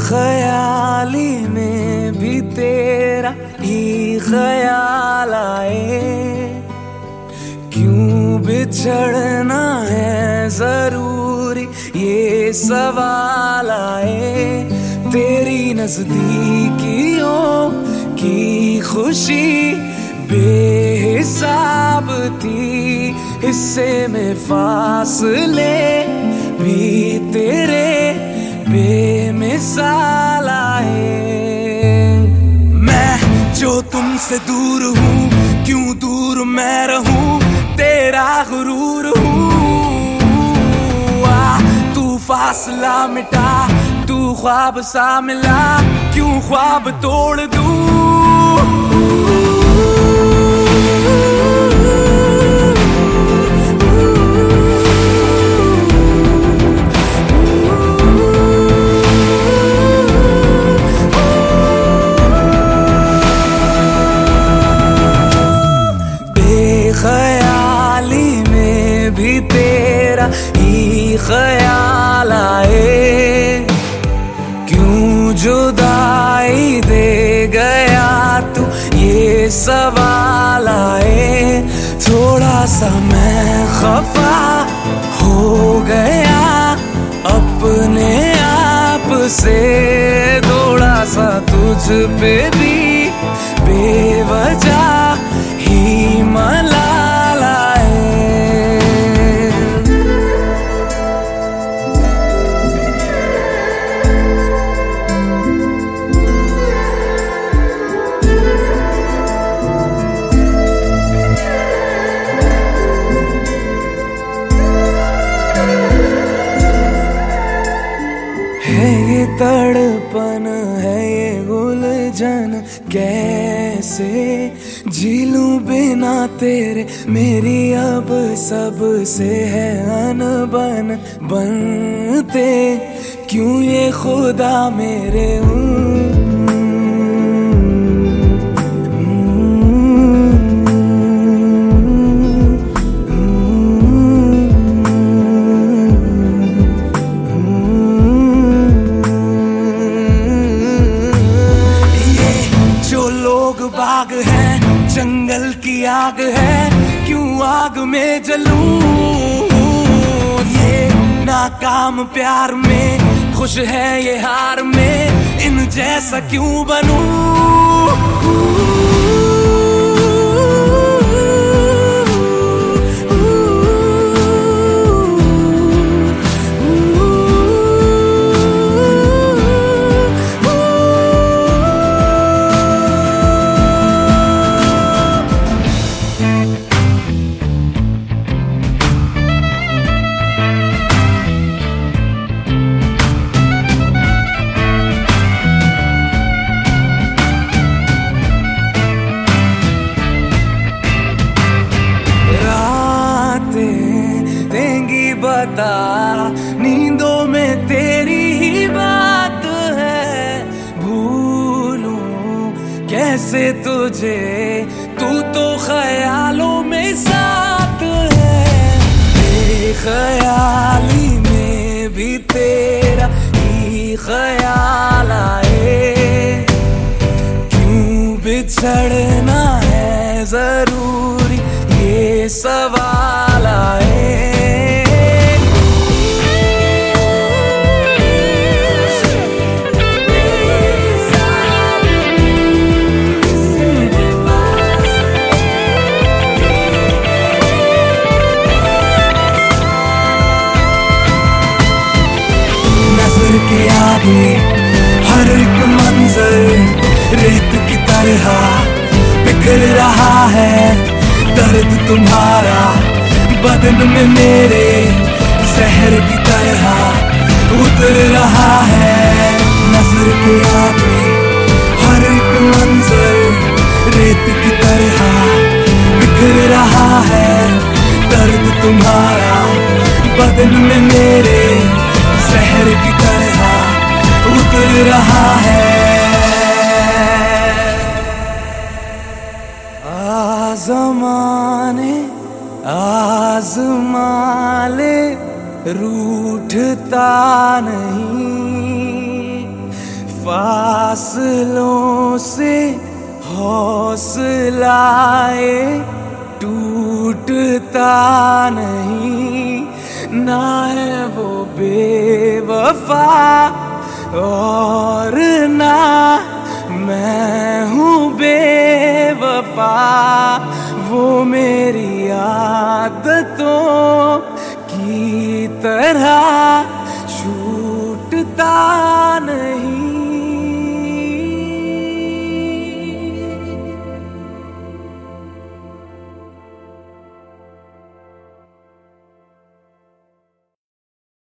ख्याली में भी तेरा ही ख्याल आए। क्यों बिछड़ना है जरूरी ये सवाल आए। तेरी नजदीकियों की खुशी बेहिसाब थी, हिस्से में फासले भी तेरे बेमिसाल आए। मैं जो तुमसे दूर हूँ, क्यों दूर मैं रहूं, तेरा गुरूर हूँ। तू फासला मिटा, तू ख्वाब सा मिला, क्यों ख्वाब तोड़ दूं। ख्याली में भी तेरा ही ख्याल आए। क्यों जुदाई दे गया तू ये सवाल आए। थोड़ा सा मैं खफा हो गया अपने आप से, थोड़ा सा तुझ पे भी बेवजह ही मलाल आए। है ये तड़पन, है ये उलझन, कैसे झीलूं बिना तेरे। मेरी अब सब से है अनबन, बनते क्यों ये खुदा मेरे। बाग है जंगल की आग है, क्यों आग में जलूं। ये नाकाम प्यार में खुश है ये हार में, इन जैसा क्यों बनूं। बता नींदों में तेरी ही बात है, भूलूं कैसे तुझे, तू तो ख्यालों में साथ है। बेख्याली में भी तेरा ही ख्याल आए। क्यों बिछड़ना है जरूरी ये सवाल आए। के आगे हर एक मंजर रेत की तरह बिखर रहा है। दर्द तुम्हारा बदन में मेरे जहर की तरह उतर रहा है। नजर के आगे हर एक मंजर रेत की तरह बिखर रहा है। दर्द तुम्हारा बदन में मेरे जहर की तरह उतर रहा है। ज़माने आज़मा ले रूठता नहीं, फासलों से हौसलाए टूटता नहीं, ना है वो बेवफा और ना मैं हूँ बेवफा। वो मेरी आदतों की तरह छूटता